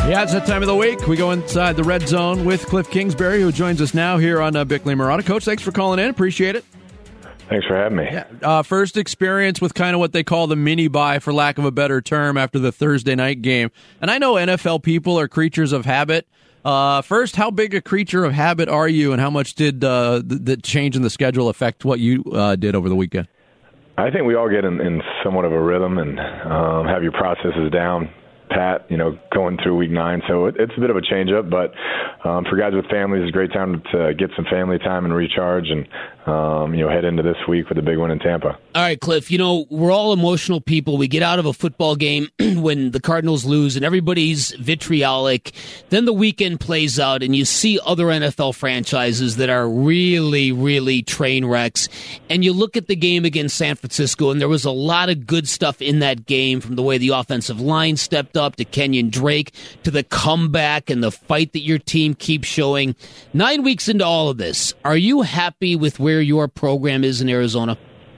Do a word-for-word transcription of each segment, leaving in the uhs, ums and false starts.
Yeah, it's that time of the week. We go inside the red zone with Cliff Kingsbury, who joins us now here on uh, Bickley Marotta. Coach, thanks for calling in. Appreciate it. Thanks for having me. Yeah. Uh, first experience with kind of what they call the mini-bye, for lack of a better term, after the Thursday night game. And I know N F L people are creatures of habit. Uh, first, how big a creature of habit are you, and how much did uh, the, the change in the schedule affect what you uh, did over the weekend? I think we all get in, in somewhat of a rhythm and um, have your processes down pat, you know, going through week nine. So it, it's a bit of a change up, but um, for guys with families, it's a great time to get some family time and recharge and, um, you know, head into this week with a big one in Tampa. All right, Cliff, you know, we're all emotional people. We get out of a football game when the Cardinals lose and everybody's vitriolic. Then the weekend plays out and you see other N F L franchises that are really, really train wrecks. And you look at the game against San Francisco, and there was a lot of good stuff in that game, from the way the offensive line stepped up to Kenyon Drake to the comeback and the fight that your team keeps showing. Nine weeks into all of this, are you happy with where your program is in Arizona?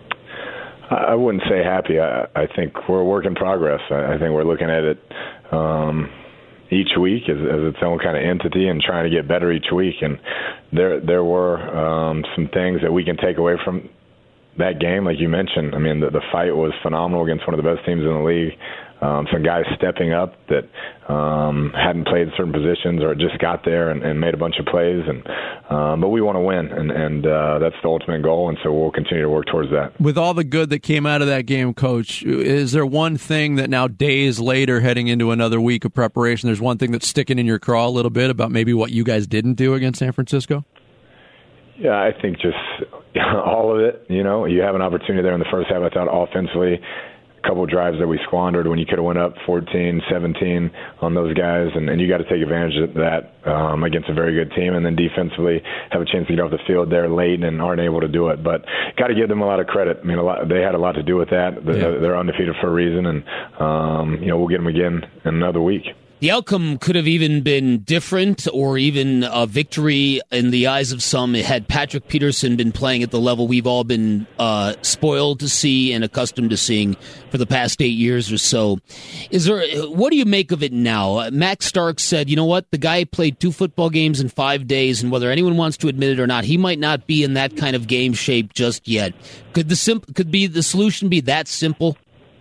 I wouldn't say happy. I, I think we're a work in progress. I, I think we're looking at it um, each week as, as its own kind of entity and trying to get better each week. And there there were um, some things that we can take away from that game, like you mentioned. I mean, the, the fight was phenomenal against one of the best teams in the league. Um, some guys stepping up that um, hadn't played certain positions or just got there and, and made a bunch of plays. And um, but we want to win, and, and uh, that's the ultimate goal, and so we'll continue to work towards that. With all the good that came out of that game, Coach, is there one thing that now, days later, heading into another week of preparation, there's one thing that's sticking in your craw a little bit about maybe what you guys didn't do against San Francisco? Yeah, I think just all of it. You know, you have an opportunity there in the first half, I thought, offensively. Couple of drives that we squandered when you could have went up fourteen, seventeen on those guys, and, and you got to take advantage of that um, against a very good team, and then defensively have a chance to get off the field there late and aren't able to do it. But got to give them a lot of credit. I mean, a lot, they had a lot to do with that. They're, yeah. they're undefeated for a reason, and um, you know, we'll get them again in another week. The outcome could have even been different, or even a victory in the eyes of some, had Patrick Peterson been playing at the level we've all been uh, spoiled to see and accustomed to seeing for the past eight years or so. Is there? What do you make of it now? Max Stark said, you know what, the guy played two football games in five days, and whether anyone wants to admit it or not, he might not be in that kind of game shape just yet. Could the sim- could be the solution be that simple?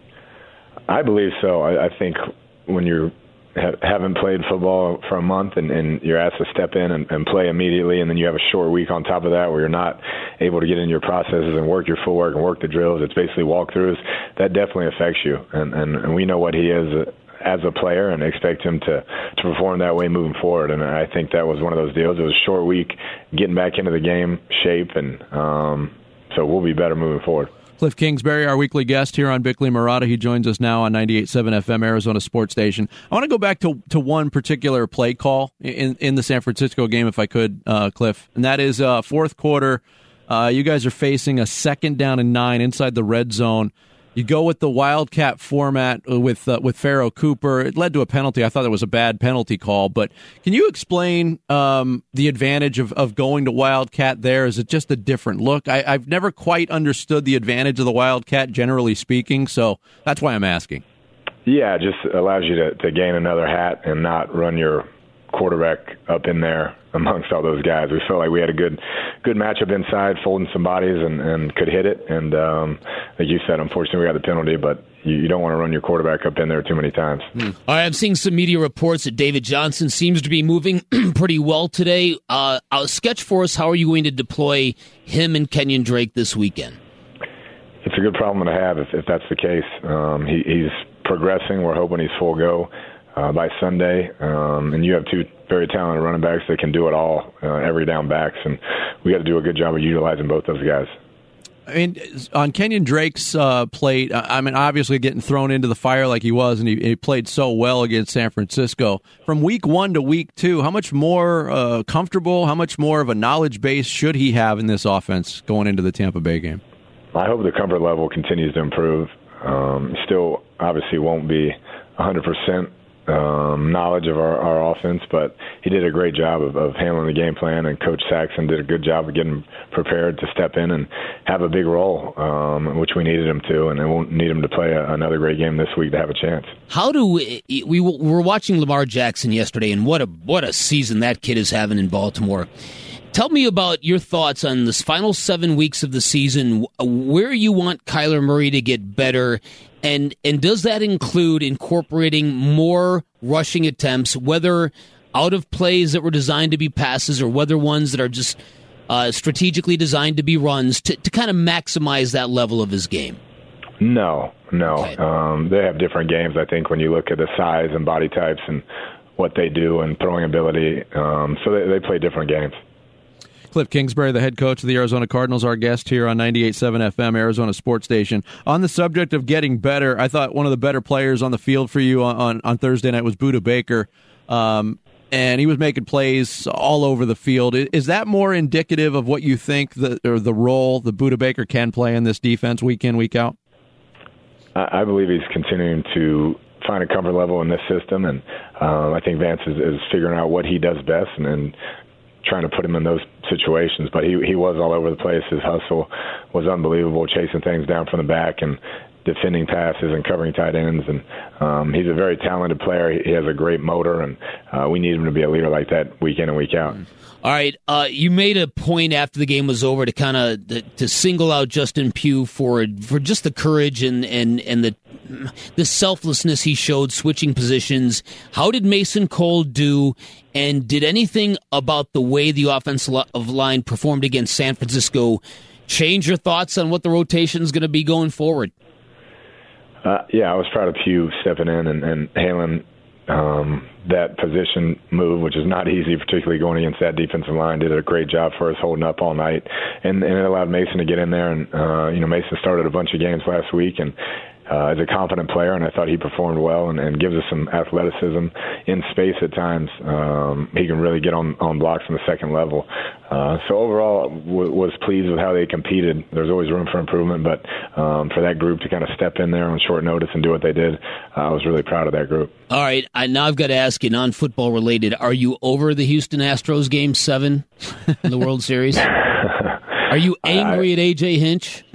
I believe so. I, I think when you're haven't played football for a month and, and you're asked to step in and, and play immediately, and then you have a short week on top of that where you're not able to get in your processes and work your footwork and work the drills. It's basically walkthroughs. That definitely affects you, and, and, and we know what he is as a player and expect him to, to perform that way moving forward. And I think that was one of those deals. It was a short week, getting back into the game shape, and um, so we'll be better moving forward. Cliff Kingsbury, our weekly guest here on Bickley Marotta. He joins us now on ninety-eight point seven F M, Arizona Sports Station. I want to go back to, to one particular play call in, in the San Francisco game, if I could, uh, Cliff, and that is uh, fourth quarter. Uh, you guys are facing a second down and nine inside the red zone. You go with the Wildcat format with uh, with Pharaoh Cooper. It led to a penalty. I thought it was a bad penalty call. But can you explain um, the advantage of, of going to Wildcat there? Is it just a different look? I, I've never quite understood the advantage of the Wildcat, generally speaking, so that's why I'm asking. Yeah, it just allows you to, to gain another hat and not run your quarterback up in there amongst all those guys. We felt like we had a good good matchup inside, folding some bodies, and, and could hit it. And um, like you said, unfortunately we got the penalty, but you, you don't want to run your quarterback up in there too many times. Hmm. All right, I'm seeing some media reports that David Johnson seems to be moving pretty well today. Uh, I'll sketch for us, how are you going to deploy him and Kenyon Drake this weekend? It's a good problem to have if, if that's the case. Um, he, he's progressing. We're hoping he's full go Uh, by Sunday, um, and you have two very talented running backs that can do it all, uh, every down backs, and we got to do a good job of utilizing both those guys. I mean, on Kenyon Drake's uh, plate, I mean, obviously getting thrown into the fire like he was, and he, he played so well against San Francisco. From week one to week two, how much more uh, comfortable, how much more of a knowledge base should he have in this offense going into the Tampa Bay game? I hope the comfort level continues to improve. Um, still, obviously, won't be one hundred percent um, knowledge of our, our offense, but he did a great job of, of handling the game plan, and Coach Saxon did a good job of getting prepared to step in and have a big role, um, which we needed him to, and we won't need him to play a, another great game this week to have a chance. How do we, we were watching Lamar Jackson yesterday, and what a what a season that kid is having in Baltimore. Tell me about your thoughts on this final seven weeks of the season, where you want Kyler Murray to get better, and and does that include incorporating more rushing attempts, whether out of plays that were designed to be passes or whether ones that are just uh, strategically designed to be runs, to, to kind of maximize that level of his game? No, no. Okay. Um, they have different games, I think, when you look at the size and body types and what they do and throwing ability. Um, so they, they play different games. Cliff Kingsbury, the head coach of the Arizona Cardinals, our guest here on ninety-eight point seven F M, Arizona Sports Station. On the subject of getting better, I thought one of the better players on the field for you on, on, on Thursday night was Budda Baker, um, and he was making plays all over the field. Is that more indicative of what you think the, or the role that Budda Baker can play in this defense week in, week out? I believe he's continuing to find a comfort level in this system, and um, I think Vance is, is figuring out what he does best and, and trying to put him in those situations. But he he was all over the place. His hustle was unbelievable, chasing things down from the back and defending passes and covering tight ends. And um, he's a very talented player. He has a great motor, and uh, we need him to be a leader like that week in and week out. All right, uh, you made a point after the game was over to kind of to single out Justin Pugh for for just the courage and and and the the selflessness he showed switching positions. How did Mason Cole do, and did anything about the way the offensive line performed against San Francisco change your thoughts on what the rotation is going to be going forward? Uh, yeah, I was proud of Pugh stepping in and, and handling um, that position move, which is not easy, particularly going against that defensive line. Did a great job for us holding up all night, and, and it allowed Mason to get in there. And uh, you know, Mason started a bunch of games last week, and uh, is a confident player, and I thought he performed well and, and gives us some athleticism in space at times. Um, he can really get on, on blocks on the second level. Uh, so overall, w- was pleased with how they competed. There's always room for improvement, but um, for that group to kind of step in there on short notice and do what they did, uh, I was really proud of that group. All right, I, now I've got to ask you, non-football related, are you over the Houston Astros Game seven in the World Series? Are you angry I, at A J Hinch?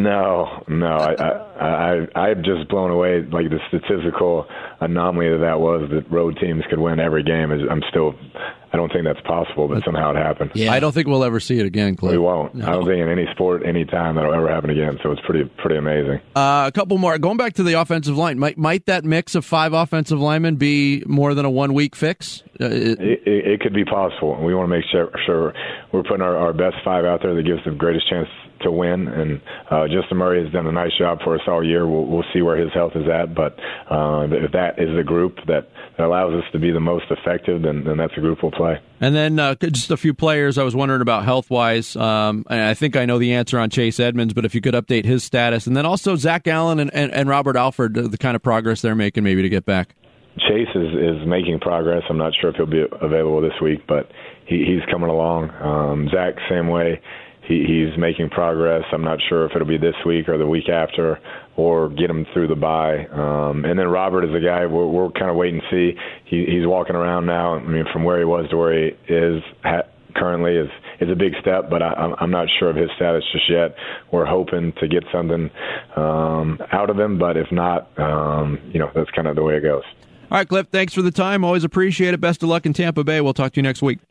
No, no. I, I, I, I'm just blown away. Like the statistical anomaly that that was, that road teams could win every game. Is I'm still, I don't think that's possible, but somehow it happened. Yeah, I don't think we'll ever see it again, Cliff. We won't. No. I don't think in any sport, any time that'll ever happen again. So it's pretty, pretty amazing. Uh, a couple more. Going back to the offensive line, might might that mix of five offensive linemen be more than a one week fix? Uh, it, it, it, it could be possible. We want to make sure, sure we're putting our, our best five out there that gives the greatest chance to win. And uh, Justin Murray has done a nice job for us all year. We'll, we'll see where his health is at. But uh, if that is the group that, that allows us to be the most effective, then, then that's a group we'll play. And then uh, just a few players I was wondering about health-wise. Um, and I think I know the answer on Chase Edmonds, but if you could update his status. And then also Zach Allen and, and, and Robert Alford, the kind of progress they're making maybe to get back. Chase is, is making progress. I'm not sure if he'll be available this week, but he, he's coming along. Um, Zach, same way. He, he's making progress. I'm not sure if it'll be this week or the week after, or get him through the bye. Um, and then Robert is a guy we're, we're kind of wait and see. He, he's walking around now. I mean, from where he was to where he is ha- currently is is a big step, but I, I'm not sure of his status just yet. We're hoping to get something um, out of him, but if not, um, you know, that's kind of the way it goes. All right, Cliff, thanks for the time. Always appreciate it. Best of luck in Tampa Bay. We'll talk to you next week.